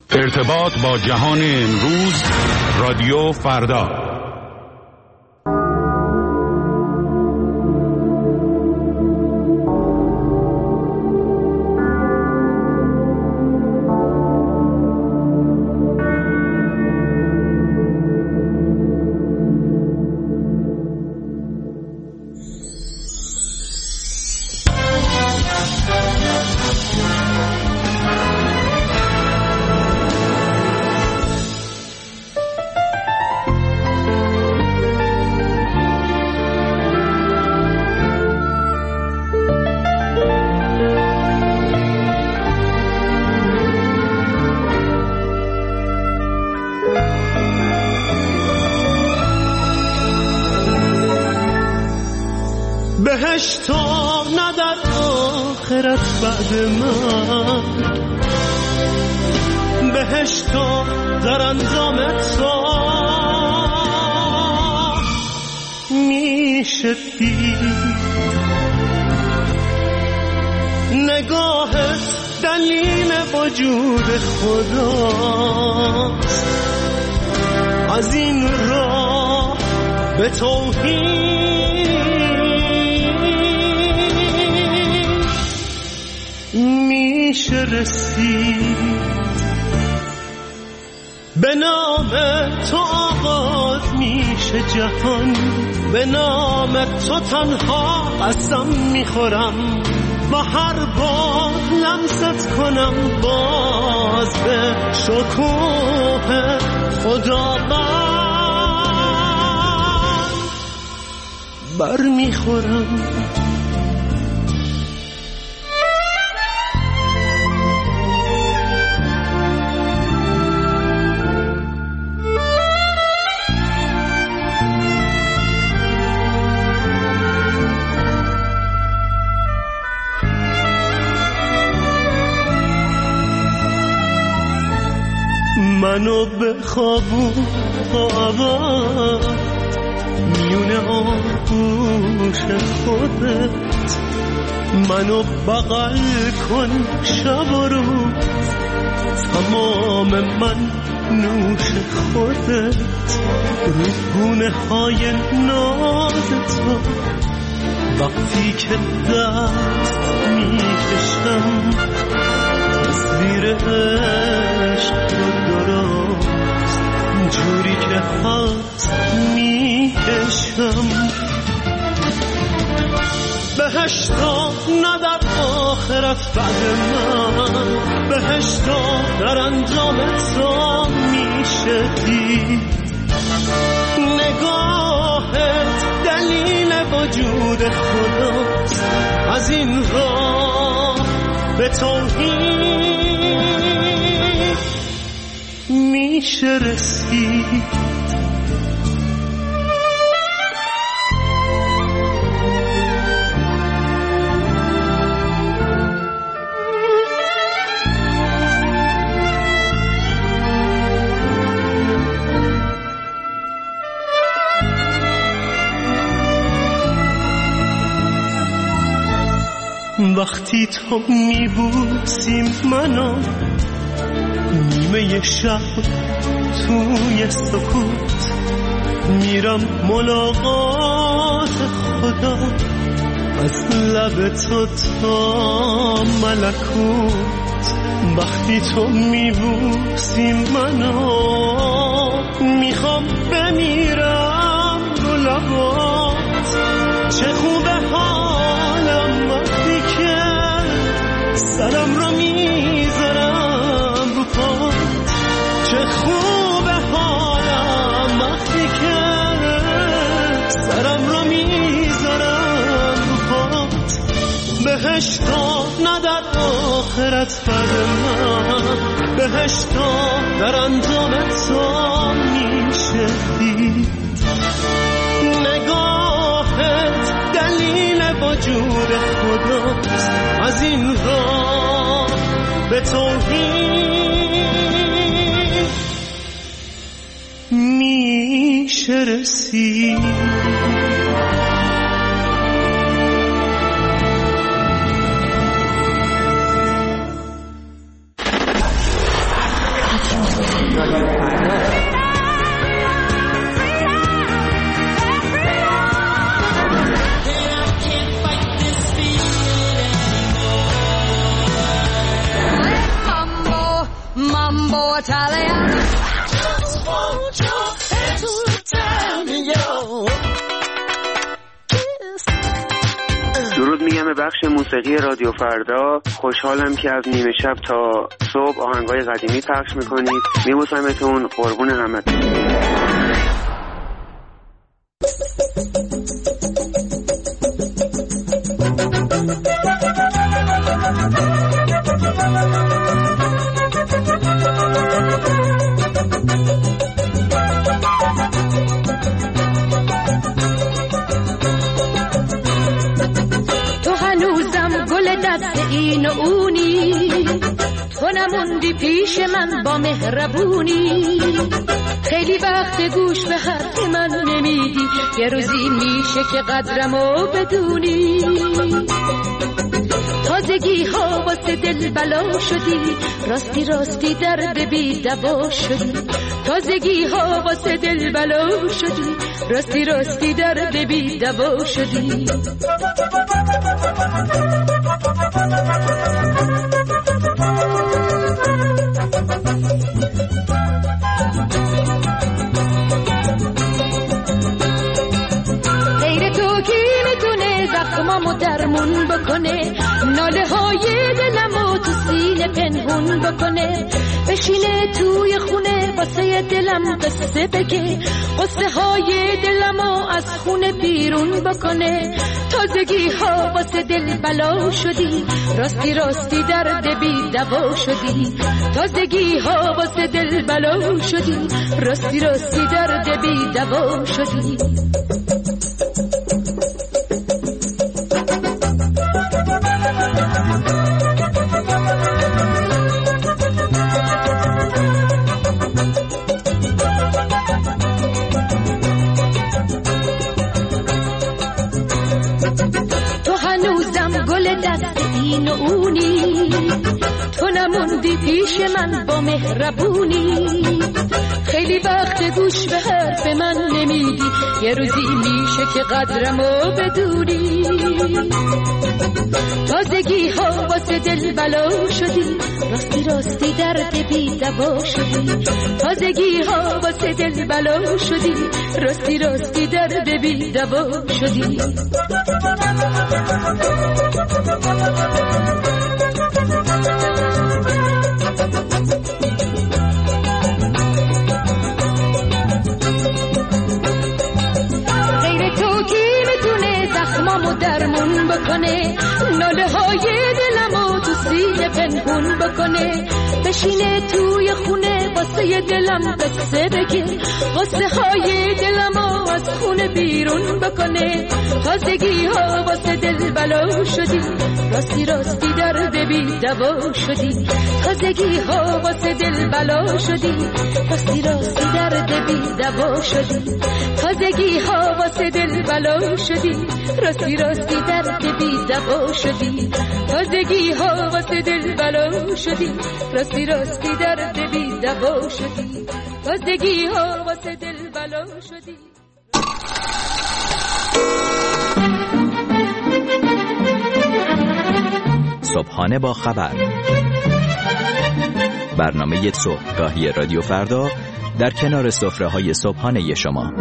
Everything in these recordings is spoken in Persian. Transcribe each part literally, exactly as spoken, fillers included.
ارتباط با جهان امروز، رادیو فردا. بهشت نه در آخرت بعد من، بهشت در انجام تو میشه دید. نگاهت دلیل وجود خداست، از این راه به توحید میشه رسید. به نام تو آغاز میشه جهان، به نام تو تنها قسم میخورم، با هر بار لمست کنم باز به شکوه خداوند بر میخورم. منو به خوابون آورد میونه آغوش خودت، منو بغل کن شب و روز، تمام من نوش خودت. رو گونه های ناز تو وقتی که دست میکشم، تصویر عشق رو درست جوری که هست میکشم. بهشتا نه در آخرت بعد من، بهشتا در انجام تو میشه دید. نگاهت دلیل وجود خداست، از این راه به توحید میشه رسید. وقتی تو میبوسیم منو نیمه شب توی سکوت، میرم ملاقات خدا از لب تو تا ملکوت. وقتی تو میبوسیم منو میخوام بمیرم رو لبات. چه خوبه حالم وقتی که سرم رو میذارم رو پات. چه خوبه حالم وقتی که سرم رو میذارم رو پات. بهشتا نه در آخرت بعد من، بهشتا در انجام تو میشه دید. نگاهت دلیل وجود خداست، از این راه به توحید میشه رسید. رادیو فردا. Mambo Italian. درود میگم به بخش موسیقی رادیو فردا. خوشحالم که از نیمه شب تا صبح آهنگای قدیمی پخش میکنید. میبوسمتون، قربون همتون. این و اونی، تو نموندی پیش من با مهربونی. خیلی وقت گوش به حرف من نمیدی، یه روزی میشه که قدرمو بدونی. تازگی ها واسه دل بلا شدی، راستی راستی درد بی دوا شدی. تازگی ها واسه دل بلا شدی، راستی راستی درد بی دوا شدی. غیر تو کی میتونه زخمامو درمون بکنه، ناله های دلمو تو سینه پنهون بکنه. بشینه توی خونه واسه دلم قصه بگه، قصه های دلمو از خونه بیرون بکنه. تازگی ها واسه دل بلا شدی، راستی راستی درد بی دوا شدی. تازگی ها واسه دل بلا شدی، راستی راستی درد بی دوا شدی. این و اونی، تو نموندی پیش من با مهربونی. خیلی وقت گوش به حرف من نمیدی، یه روزی میشه که قدرمو بدونی. تازگی ها واسه دل بلا شدی، راستی راستی درد بی دوا شدی. تازگی ها واسه دل بلا شدی، راستی راستی درد بی دوا شدی. غیر تو کی میتونه زخمامو درمون بکنه، ناله های دلمو تو سینه پنهون بکنه. بشینه توی خونه واسه دلم قصه بگه، قصه های دلمو از خونه بیرون بکنه. تازگی ها واسه دل بلا شدی، راستی راستی درد بی دوا شدی. تازگی ها واسه دل بلا شدی، راستی راستی درد بی دوا شدی. تازگی ها واسه دل بلا شدی، راستی راستی درد بی دوا شدی. تازگی ها واسه دل بلا شدی، راستی راستی درد بی دوا شدی. تازگی ها واسه دل بلا شدی. صبحانه با خبر، برنامه صبحگاهی رادیو فردا در کنار سفره‌های صبحانه شما.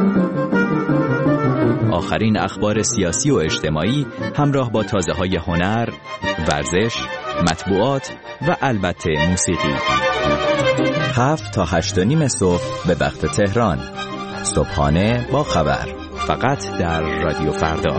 آخرین اخبار سیاسی و اجتماعی همراه با تازه‌های هنر، ورزش، مطبوعات و البته موسیقی. هفت تا هشت و نیم صبح به وقت تهران. صبحانه با خبر، فقط در رادیو فردا.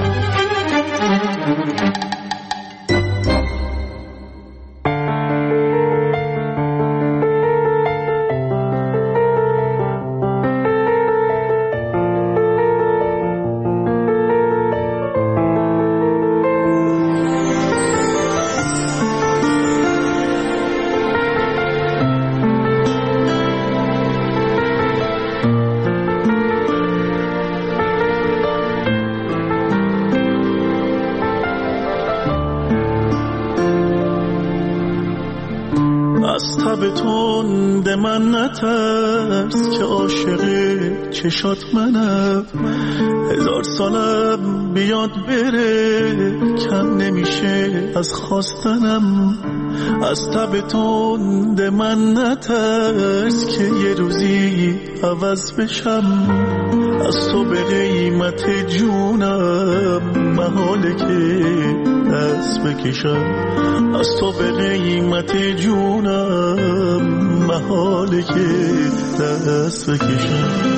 تب تند من نترس که عاشق چشات منم. هزار سالم بیاد بره کم نمیشه از خواستنم. از تب تند من نترس که یه روزی عوض بشم. از تو به قیمت جونم محاله که دست بکشم. از تو به قیمت جونم محاله که دست بکشم.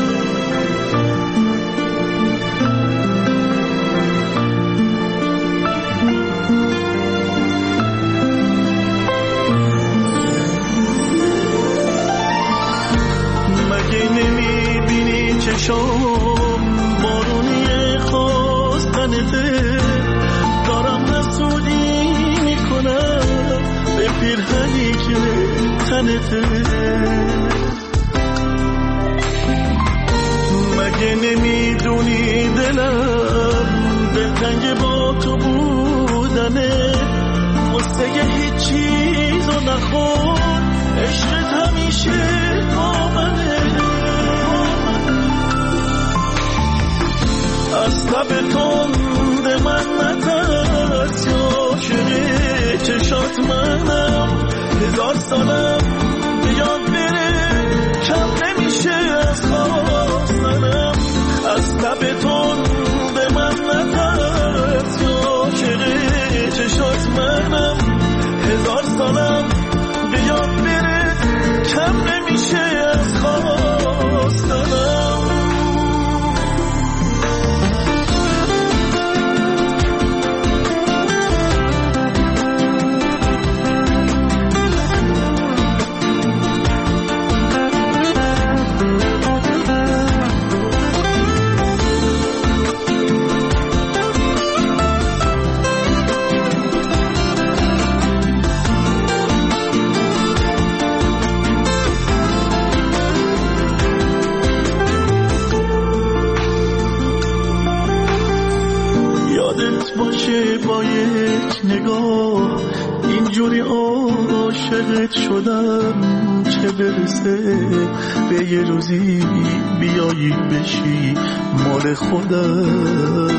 چشام بارونی خواستنته دارم حسودی میکنم به پیرهنی که تنته. مگه نمیدونی دلم دلتنگ با تو بودنه. واسه یه هیچ چیزو نخور عشقت همیشه با منه. از تب تند من نترس عاشق چشات منم. هزار سالم بیاد بره کم نمیشه از خواستنم. از تب تند من نترس عاشق چشات منم. هزار سالم بیاد بره کم نمیشه از خواستنم. با یک نگاه اینجوری عاشقت شدم چه برسه به یه روزی بیایی بشی مال خودم.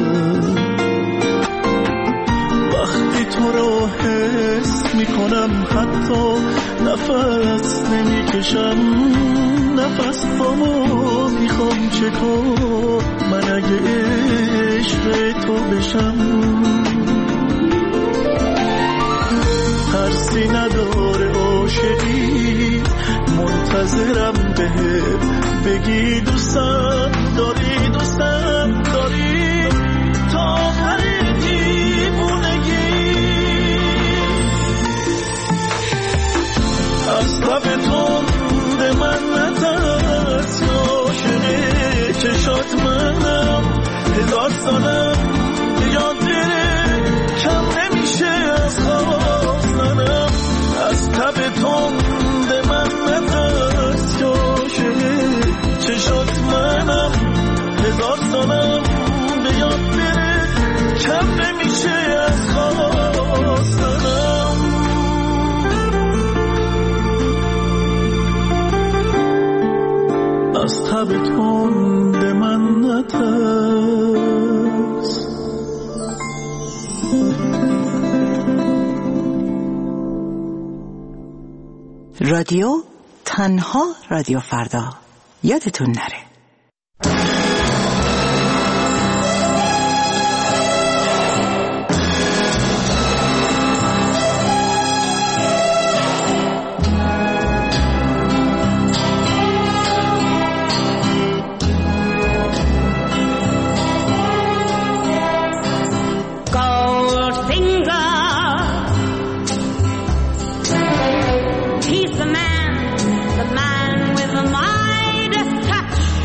وقتی تو رو حس میکنم حتی نفس نمیکشم. نفس بامو میخوام چکار من اگه عشق تو بشم. ترسی نداره عاشقی منتظرم بهم بگی دوستم داری دوستم داری تا آخر دیوونگی. از تب تند من نترس عاشق چشات منم. هزار سالم بیاد بره کم نمیشه از خواستنم. از تب تند من نترس عاشق چشات منم. هزار سالم بیاد بره کم نمیشه از خواستنم. از تب تند من نترس. رادیو تنها رادیو فردا یادتون نره. He's the man, the man with the Midas touch.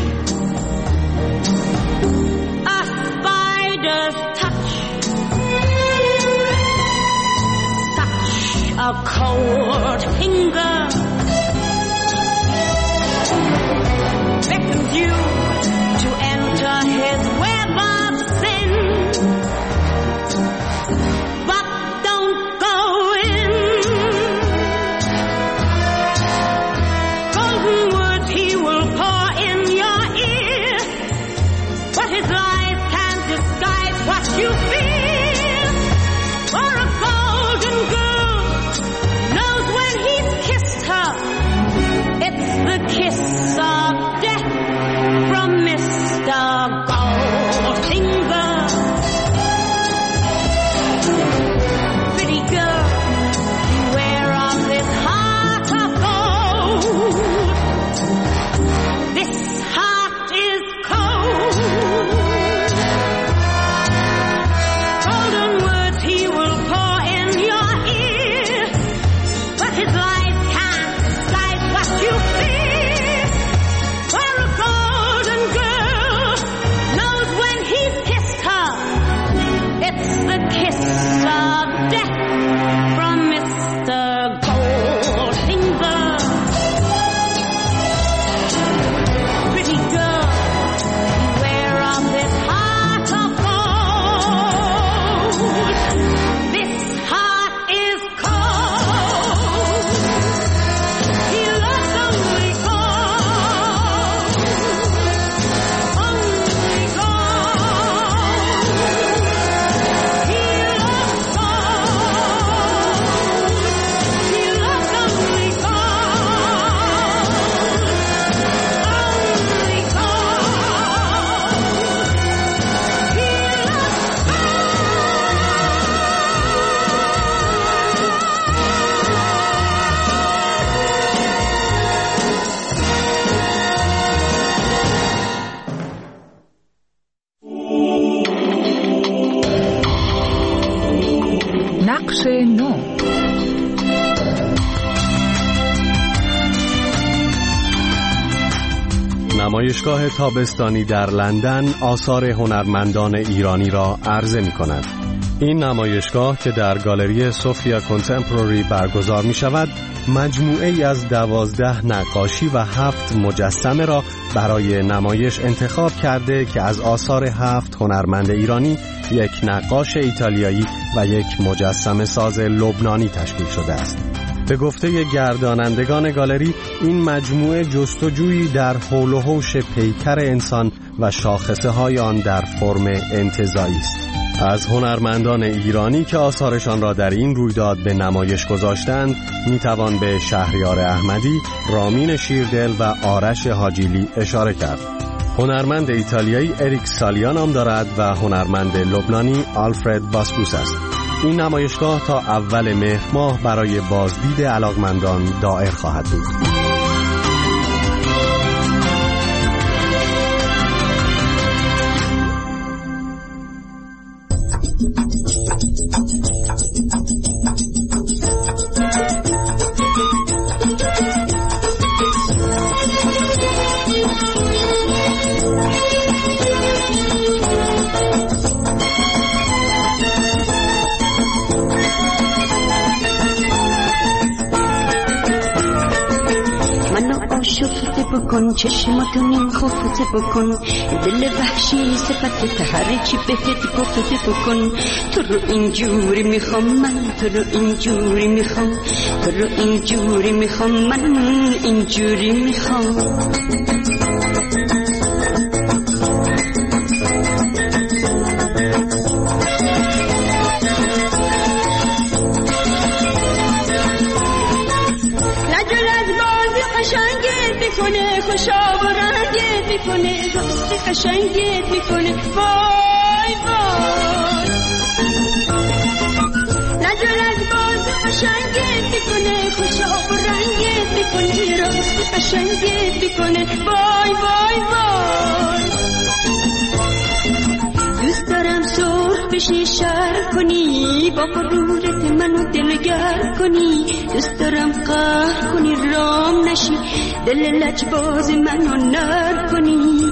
نمایشگاه تابستانی در لندن آثار هنرمندان ایرانی را عرضه می کند. این نمایشگاه که در گالری سوفیا کنتمپوری برگزار می شود، مجموعه ای از دوازده نقاشی و هفت مجسمه را برای نمایش انتخاب کرده که از آثار هفت هنرمند ایرانی، یک نقاش ایتالیایی و یک مجسمه ساز لبنانی تشکیل شده است. به گفته گردانندگان گالری، این مجموعه جستجویی در حول و حوش پیکر انسان و شاخصه های آن در فرم انتزاعی است. از هنرمندان ایرانی که آثارشان را در این رویداد به نمایش گذاشتند میتوان به شهریار احمدی، رامین شیردل و آرش حاجیلی اشاره کرد. هنرمند ایتالیایی اریک سالیا نام دارد و هنرمند لبنانی آلفرد باسپوس است. این نمایشگاه تا اول مهر ماه برای بازدید علاقمندان دایر خواهد بود. بکن چشماتو نیم خفته بکن، دل وحشی صفت هرچی بهت گفته بکن. تو رو اینجوری میخوام من، تو رو اینجوری میخوام، تو رو اینجوری میخوام من، اینجوری میخوام. خوشا و رنگت میکنه، راست قشنگت میکنه، وای وای. نجل از باز قشنگت میکنه، خوشا و رنگت میکنه، راست قشنگت میکنه، وای وای وای. دوست دارم سرخ بشی شر کنی، با غرورت منو دلگر کنی. دوست دارم قهر کنی رام نشی، دل لجباز منو نر کنی.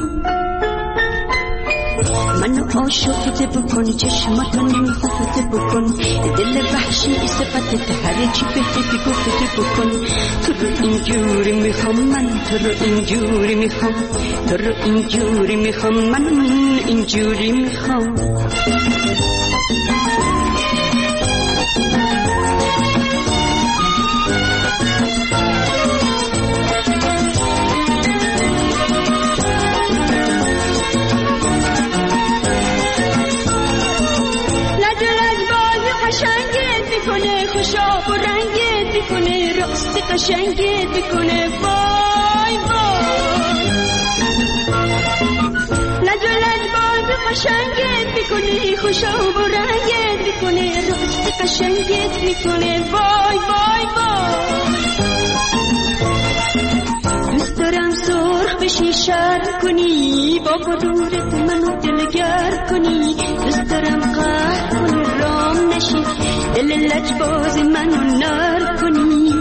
منو عاشقت بکن، چشماتو نیم خفته بکن، دل وحشی صفت هرچی بهت گفته بکن. تو رو اینجوری میخوام من، تو رو اینجوری میخوام، تو رو اینجوری میخوام من، اینجوری میخوام. خوشا و رنگت میکنه، راست قشنگت میکنه، وای وای. لجلج باز قشنگت میکنه، خوشا و رنگت میکنه، راست قشنگت میکنه، وای وای وای. دوست دارم سرخ بشی شر کنی، با غرورت منو دلگر کنی. دوست دارم قهر کنی رام نشی، دل لجباز منو نر کنی.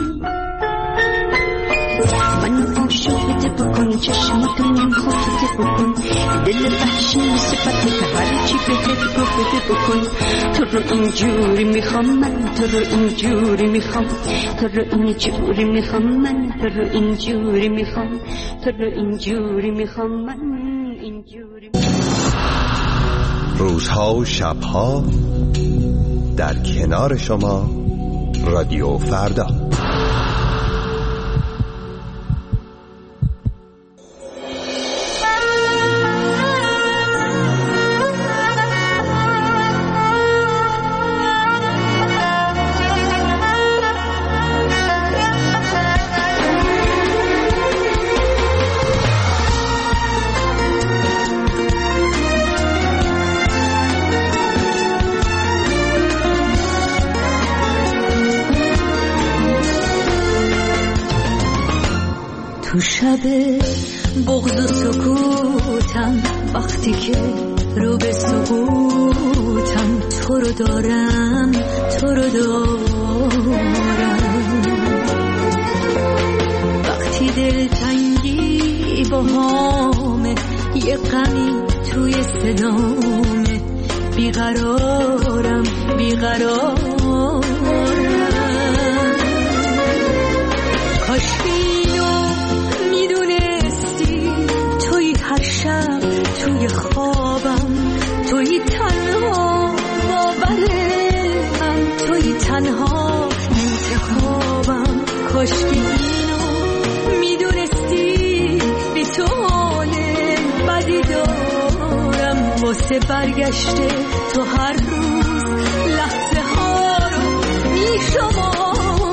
منو عاشقت بکن، چشماتو نیم خفته بکن، دل وحشی صفت هرچی بهت گفته بکن. تو رو اینجوری میخوام من، تو رو اینجوری میخوام، تو رو اینجوری میخوام من، تو رو اینجوری میخوام، تو رو اینجوری میخوام من، اینجوری. روزها و شبها در کنار شما رادیو فردا. تو شب بغض و سکوتم، وقتی که رو به سقوطم، تو رو دارم، تو رو دارم. وقتی دلتنگی با هم یه غمی توی صدامه، بیقرارم بیقرارم. کاش اینو میدونستی، توی هر شب توی خوابم، توی تنها باورم، توی تنها انتخابم. کاش اینو میدونستی، بی تو حال بدی دارم. واسه برگشته تو هر روز لحظه ها رو میشمارم.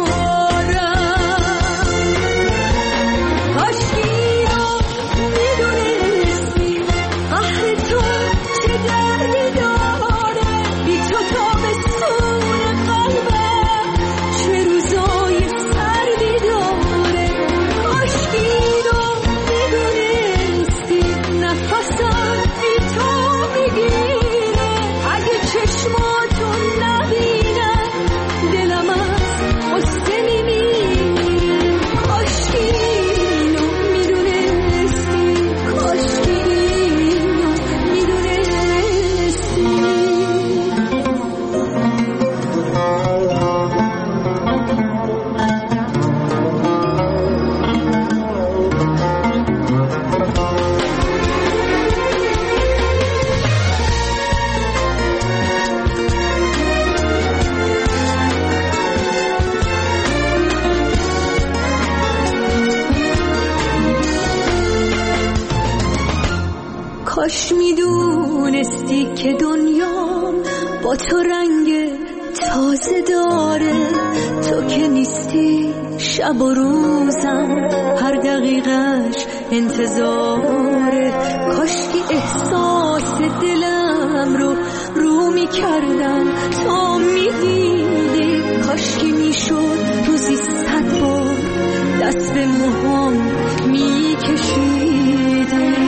کاش اینو میدونستی، قهر تو چه دردی داره. بی تو تابستون قلبم چه روزای سردی داره. کاش اینو میدونستی، نفسم بی تو میگیره. اگه چشماتون نبینم دلم از غصه میمیره. کاش اینو میدونستی، کاش اینو میدونستی. کاش میدونستی که دنیا با تو رنگ تازه داره. تو که نیستی شب و روزم هر دقیقش انتظاره. کاش که احساس دلم رو رو میکردم تا میدیدی. کاش که میشد روزی صد بار دست به موهام میکشیدی.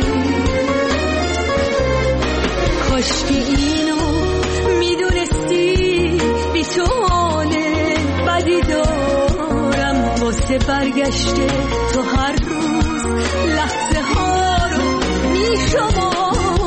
کاش که اینو میدونستی، بی تو حال بدی دارم. واسه برگشته تو هر روز لحظه ها رو میشمارم.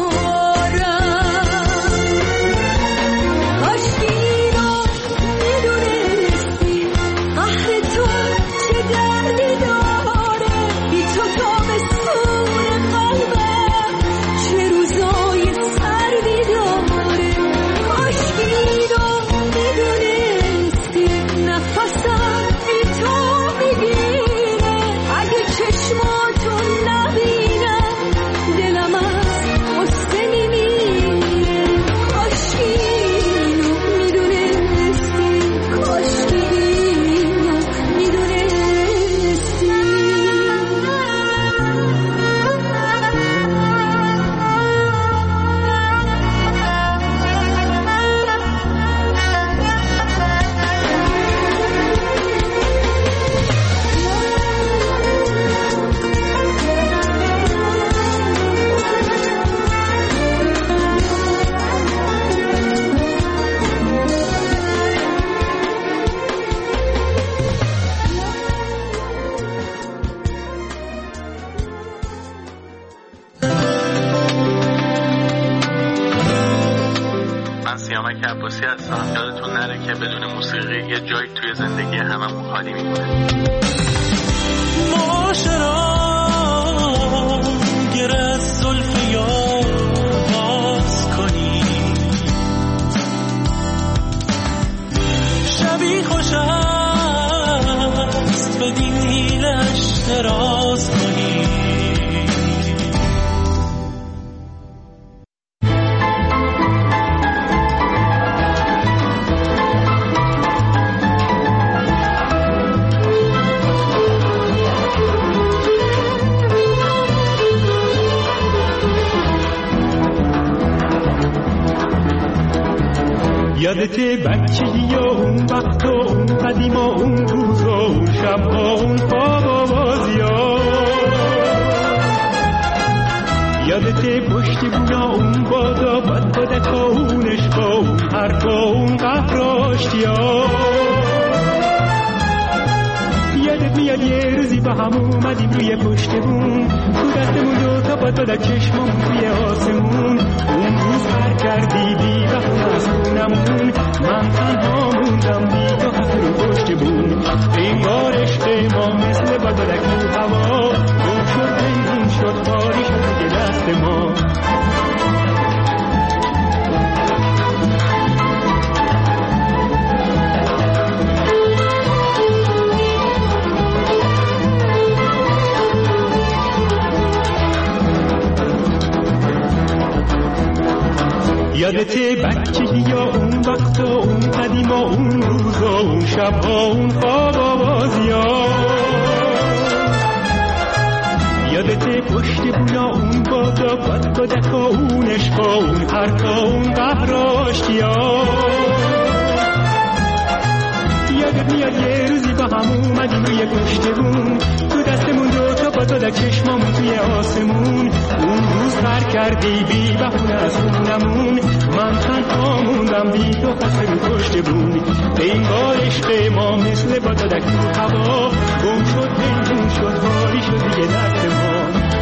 کاش که اینو میدونستی، قهر تو چه دردی داره. بی تو تابستون قلبم چه روزای سردی داره. کاش که اینو میدونستی، نفسم بی تو میگیره. اگه چشماتون نبینم دلم از غصه میمیره. کاش که اینو میدونستی، کاش که اینو میدونستی. من سیامک عباسی هستم. یادتون نره که بدون موسیقی یه جایی توی زندگی هممون خالی میمونه. معاشران گر از زلف یار باز کنی، شبی خوش است بدین هیلش دراز کنی. یادته بچگی و اون وقت و اون قدیم و اون روز و اون شب و اون خواب و بازی ها. یادته پشت بونا اون بادا بد بدک و اون عشق و اون حرف و اون قهر و اشتیا. یادت میاد یه روزی با هم اومدیم روی پشت بون، تو دستمون دو تا با دو چشممون توی آسمون. اون روز هر کردی بی بخون از خونمون، من تنها موندم بی تو حق رو پشت بون. این بار عشق ما مثل با دلک رو هوا، گم شد بینون شد خاری شد که دست ما. یادته بچگی یا اون وقت و اون قدیم و اون روز و اون شب و اون خواب و بازی ها؟ یادته پشت بونا اون بادا باد بادک و اون عشق و اون حرکا اون قهر و آشتی ها؟ یادت میاد یه روزی با هم اومدیم روی پشت بون، تو دستمون دو تا با دو چشمامون توی آسمون. اون روز سر کردی بی بهونه از خونمون، من تنها موندم بی تو خسته رو پشت بون. این بار عشق ما مثل با دادک تو هوا، گم شد پنهون شد خالی شد دیگه دست ما.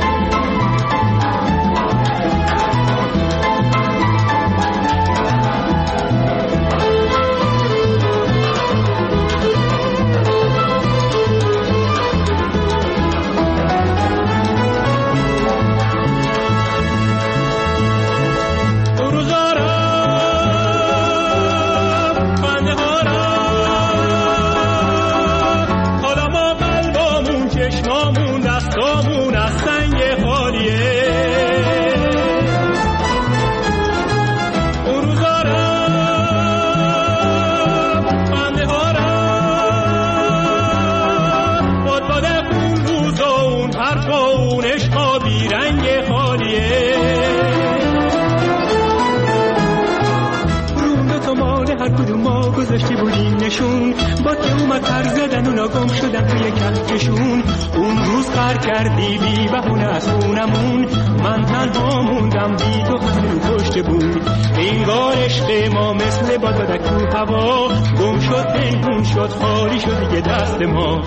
گذاشته بودیم نشون، با که اومد تر زدن اونا گم شدن توی کهکشون. اون روز قر کردی بی بهونه از خونمون، من تنها موندم بی تو خسته رو پشت بون. انگار عشق ما مثل با دادک تو هوا، گم شد پنهون شد خالی شد دیگه دست ما.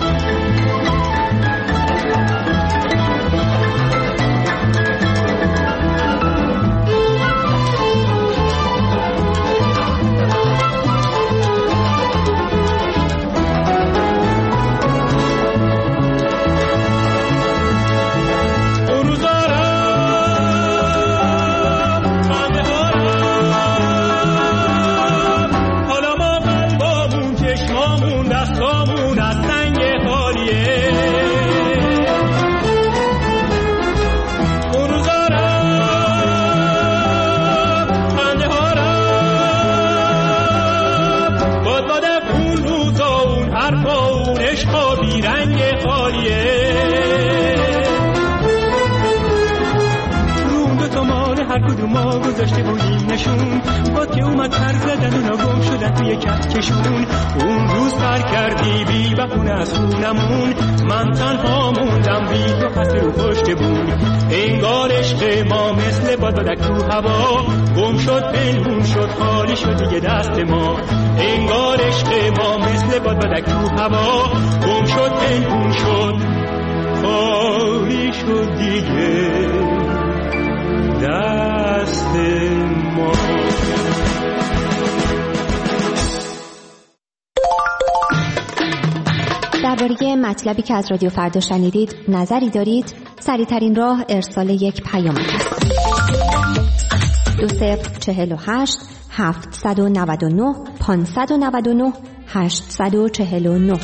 ما گذاشته بودیم نشون، با که اومد تر زدن اونا گم شدن توی کهکشون. اون روز سر کردی بی بهونه از خونمون، من تنها موندم بی تو خسته رو پشت بون. انگار عشق ما مثل باد بادک تو هوا، گم شد پنهون شد خالی شد دیگه دست ما. انگار عشق ما مثل باد بادک تو هوا، گم شد پنهون شد خالی شد دیگه دست ما. درباره مطلبی که از رادیو فردا شنیدید نظری دارید؟ سریع‌ترین راه ارسال یک پیام است. دو صفر چهل و هشت هفتصد و نود و نه پانصد و نود و نه هشتصد و چهل و نه.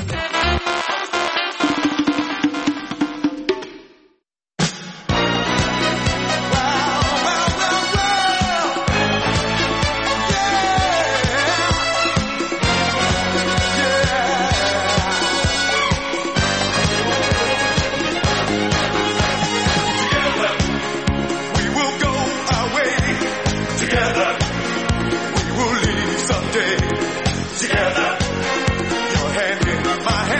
My hand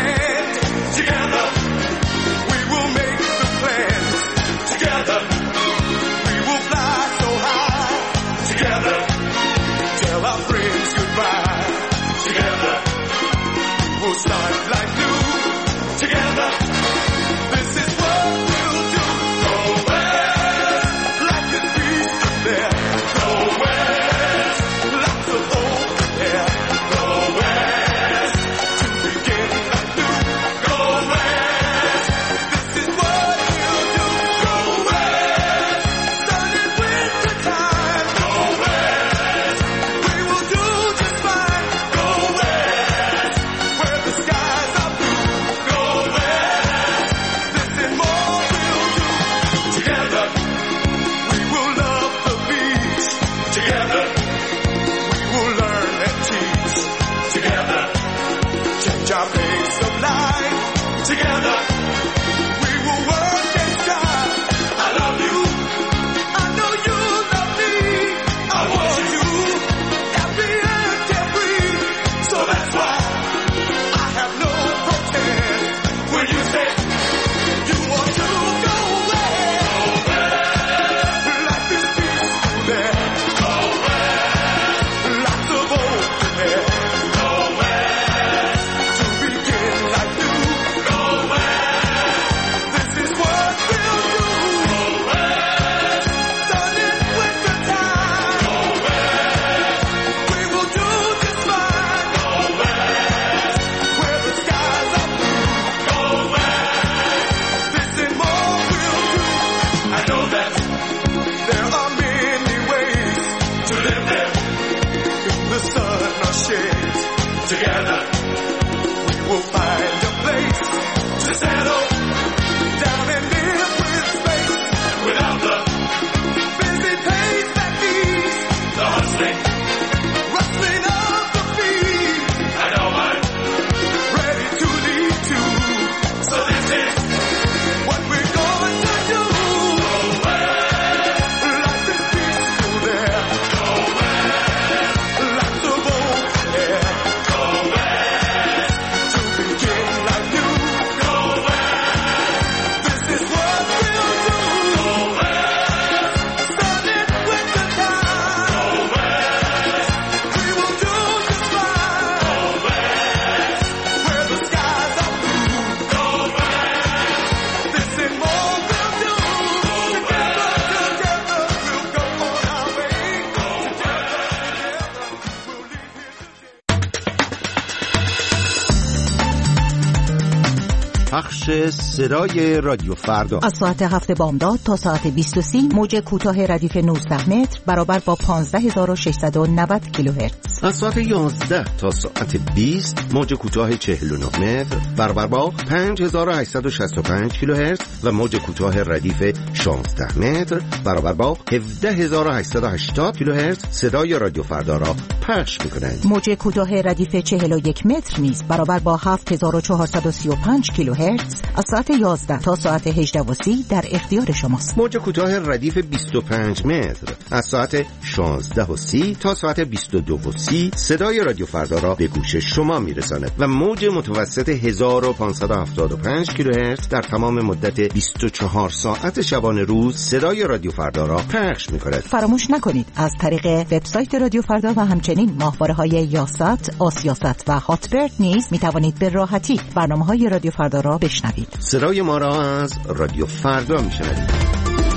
بخش صدای رادیو فردا از ساعت هفت بامداد تا ساعت بیست و سی موج کوتاه ردیف نوزده متر برابر با پانزده هزار و ششصد و نود کیلوهرتز. از ساعت یازده تا ساعت بیست موج کوتاه چهل و نه متر برابر با پنج هزار و هشتصد و شصت و پنج کیلوهرتز و موج کوتاه ردیف شانزده متر برابر با هفده هزار و هشتصد و هشتاد کیلوهرتز صدای رادیو فردا را پخش می‌کنند. موج کوتاه ردیف چهل و یک متر نیز برابر با هفت هزار و چهارصد و سی و پنج کیلوهرتز از ساعت یازده تا ساعت هجده و سی در اختیار شماست. موج کوتاه ردیف بیست و پنج متر از ساعت شانزده و سی تا ساعت بیست و دو و سی صدای رادیو فردا را به گوش شما میرساند و موج متوسط هزار و پانصد و هفتاد و پنج کیلوهرتز در تمام مدت بیست و چهار ساعت شبانه روز صدای رادیو فردا را پخش می‌کند. فراموش نکنید از طریق وبسایت رادیو فردا و همچنین ماهواره‌های یاست، آسیاست و هاتبرد نیز می‌توانید به راحتی برنامه‌های رادیو فردا را بشنوید. صدای ما را از رادیو فردا می‌شنوید.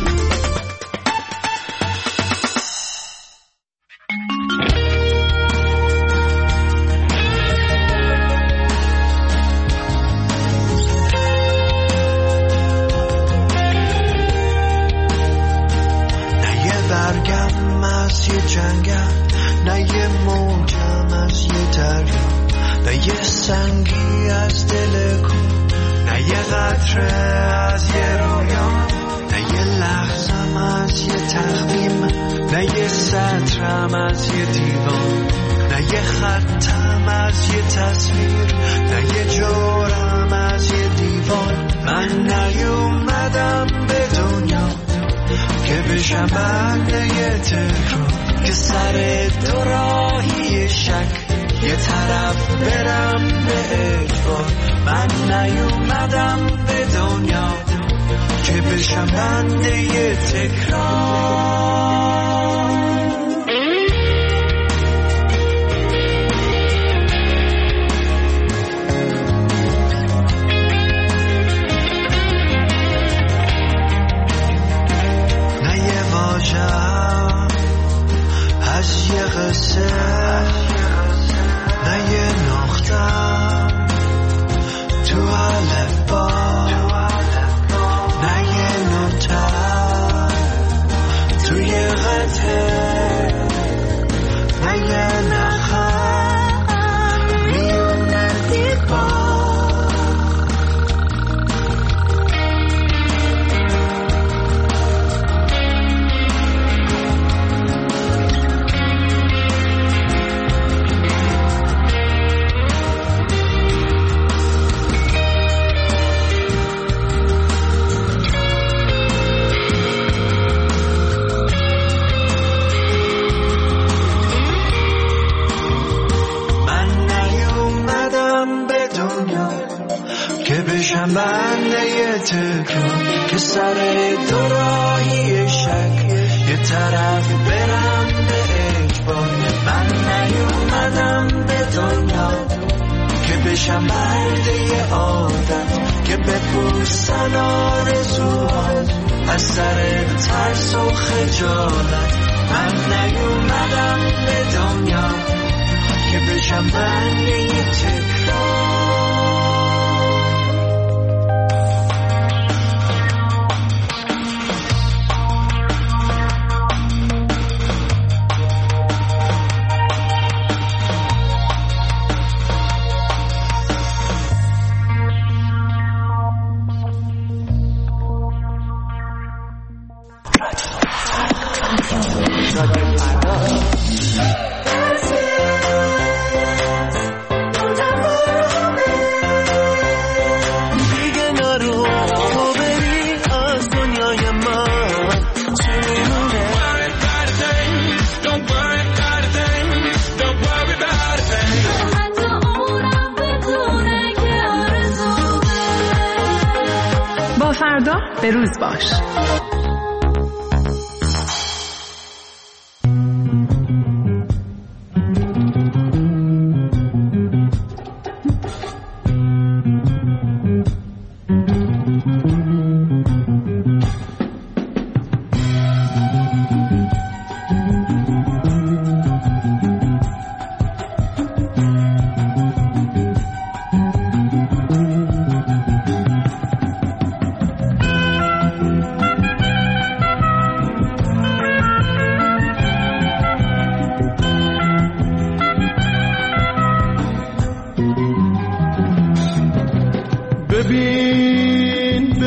فردا به روز باش.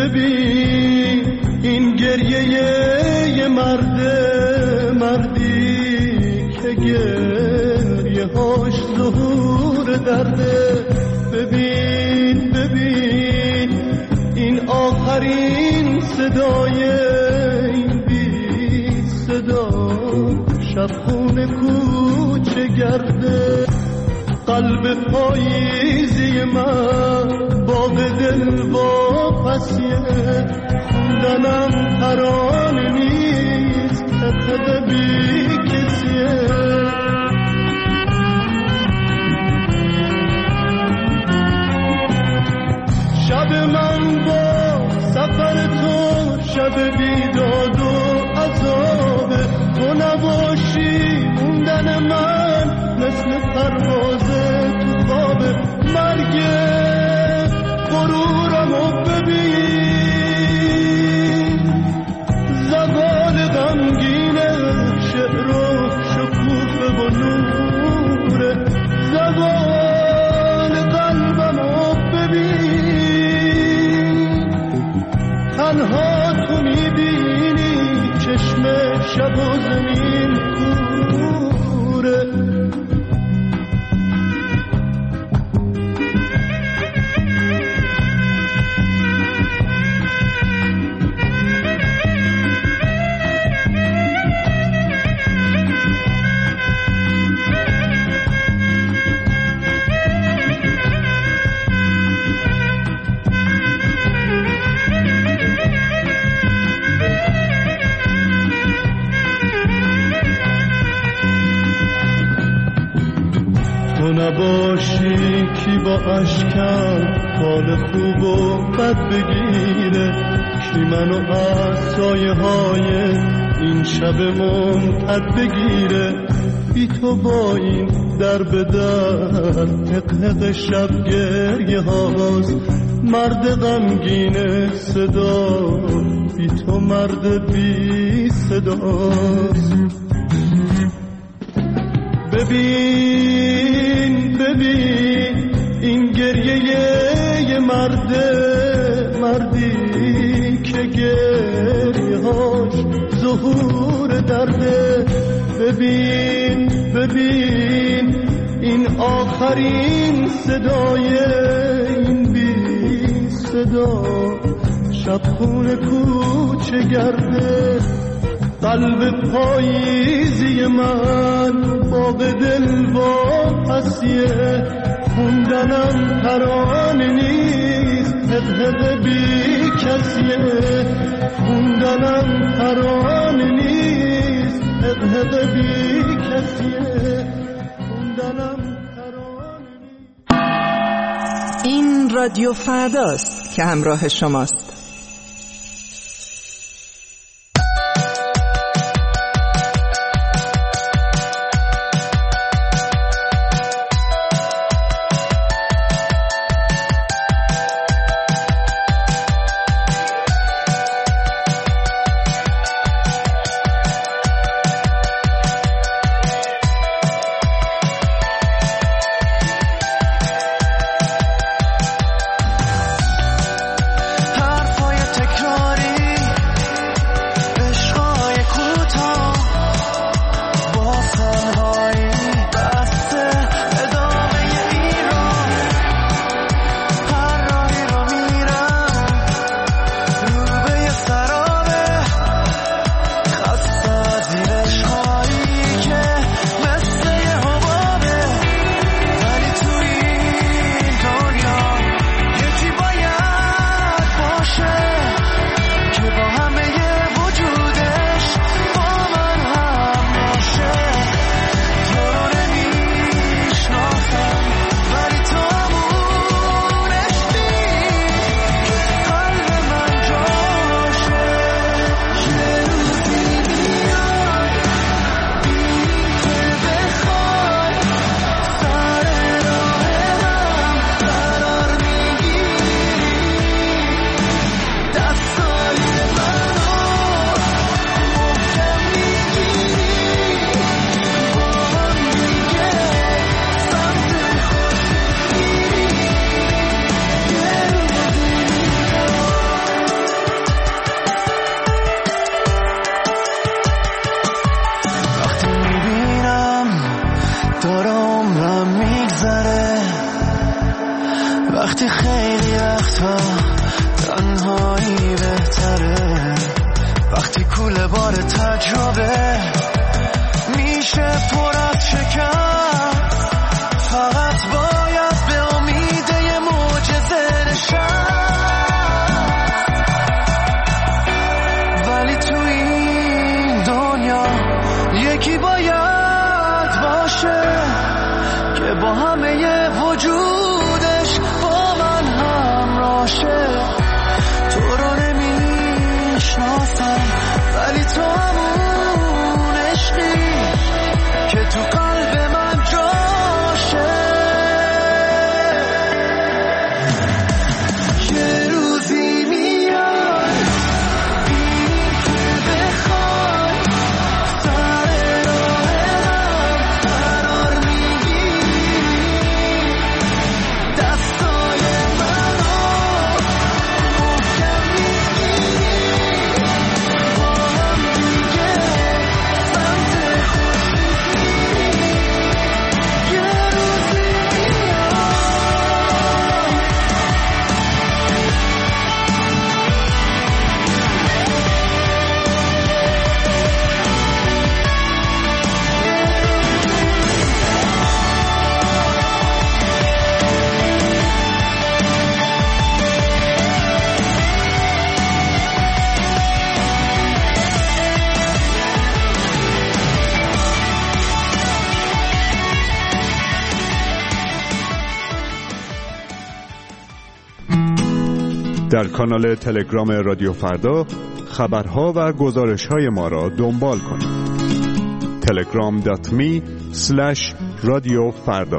ببین این گریه یه مرده، مردی که گریه هاش ظهور درده. ببین ببین این آخرین صدای این بی صدا، شبخونه کوچه گرده. قلب پاییزی من باغ دل واپسیه، خوندنم ترانه نیست خطه بی کسیه. شب من با سفر تو شب بیداد و عذابه، تو نباشی موندن من مثل پروازه تو خواب. مرگ غرورمو ببین، زوال غمگینه، شعر و شکوفه و نوره. زوال قلبمو ببین، تنها تو میبینی چشم شب و زمین کوره. نباشی کی با اشکم حال خوب و بد بگیره، کی منو از سایه های این شب ممتد بگیره. بی تو با این در به در حقق شب گریه هاست، مرد غمگین صدا بی تو مرد بی صداست. ببین ببین این گریه یه مرده، مردی که گریه هاش ظهور درده. ببین ببین این آخرین صدای این بی صدا، شبخونه کوچه گرده. قلب پاییزی من باغ دل واپسیه، خوندنم ترانه نیست حقق بی کسیه. خوندنم ترانه نیست حقق بی کسیه. خوندنم ترانه نیست. این رادیو فرداست که همراه شماست. حرف در کانال تلگرام رادیو فردا خبرها و گزارش‌های ما را دنبال کنید. تلگرام دات می اسلش رادیو فردا.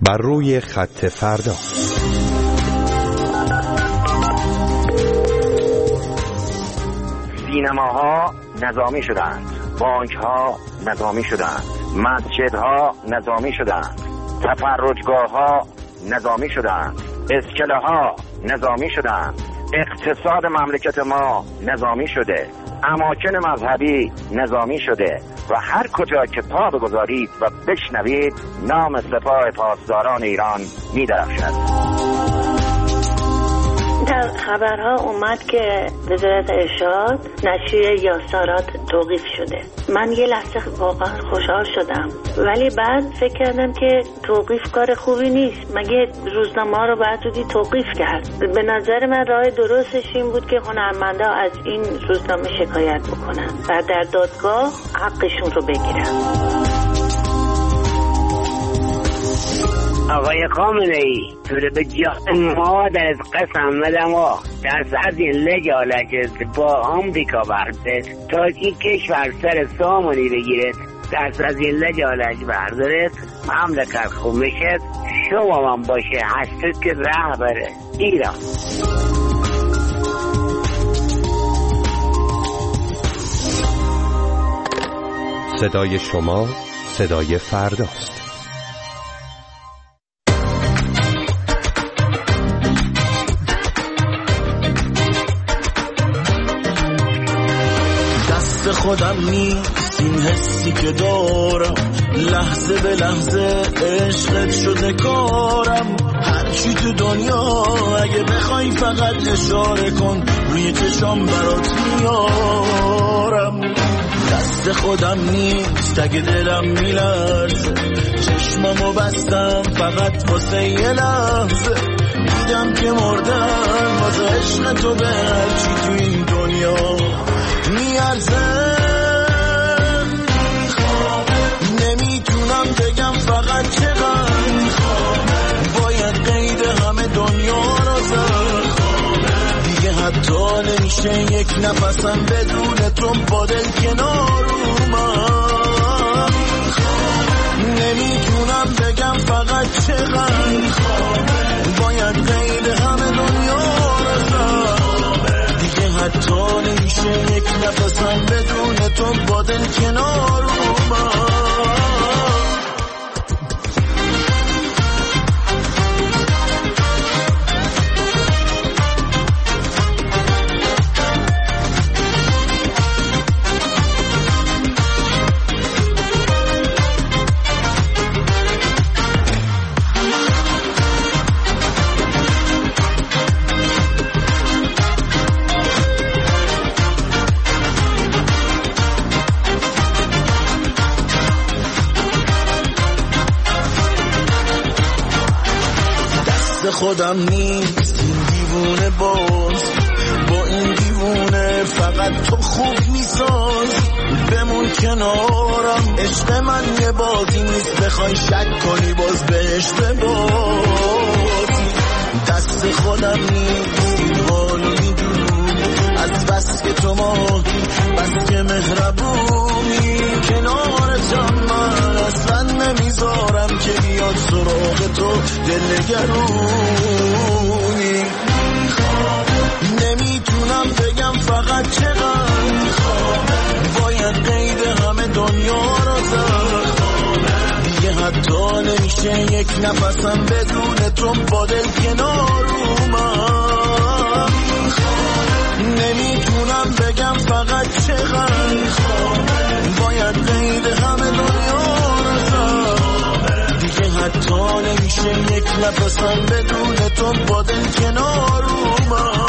بر روی خط فردا. سینماها نظامی شدند، بانکها نظامی شدند، مسجدها نظامی شدند، تفرجگاهها نظامی شدند، اسکله‌ها نظامی شدند، اقتصاد مملکت ما نظامی شده، اماکن مذهبی نظامی شده و هر کجا که پا بگذارید و بشنوید نام سپاه پاسداران ایران می‌درخشد. در خبرها اومد که وزارت ارشاد نشریه یاسارات توقیف شده. من یه لحظه واقعا خوشحال شدم، ولی بعد فکر کردم که توقیف کار خوبی نیست. مگه روزنامه ها رو بعد زودی توقیف کرد؟ به نظر من راه درستش این بود که هنرمندا از این روزنامه شکایت بکنن و در دادگاه حقشون رو بگیرن. آقای خامنه‌ای تو رو به جان مادر از قسم بدم و دست از این لجالت با آمریکا برده تا این کشور سر سامانی بگیرد، دست از این لجالت بردارد، مملکت خوب بشد، شما من باشه هستید که رهبر ایران. صدای شما صدای فرداست. خودم نیست این حسی که دارم، لحظه به لحظه عشقت شده کارم، هرچی تو دنیا اگه بخوای فقط اشاره کن، روی چشام برات میارم. دست خودم نیست اگه دلم میلرزه، چشممو بستم فقط واسه یه لحظه، دیدم که مردم واسه عشق تو به هرچی تو این دنیا میارزه. نمیتونم بگم فقط چقدر باید قید همه دنیا رو زد، دیگه حتی نمیشه یک نفسم بدون تو با دل کنار اومد. نمیتونم بگم فقط چقدر باید قید همه دنیا رو زد، دیگه حتی نمیشه یک نفسم بدون تو با دل کنار اومد. خودم نیست این دیوونه باز، با این دیوونه فقط تو خوب میساز، بمون کنارم، عشق من یه بازی نیست بخوای شک کنی باز بهش ببازی. دست خودم نیست این حالو میدونی، از بس که تو ماهی بس که مهربونی، کنارتم من اصلا نمیذارم که بیاد سراغ تو دلنگرونی. نمیتونم بگم فقط چقدر باید قید همه دنیا رو زد، دیگه حتی نمیشه یک نفسم بدون تو با دل کنار اومد. نمیتونم بگم فقط چقدر باید قید همه دنیا رو زد، دیگه حتی نمیشه یک نفسم بدون تو با دل کنار اومد.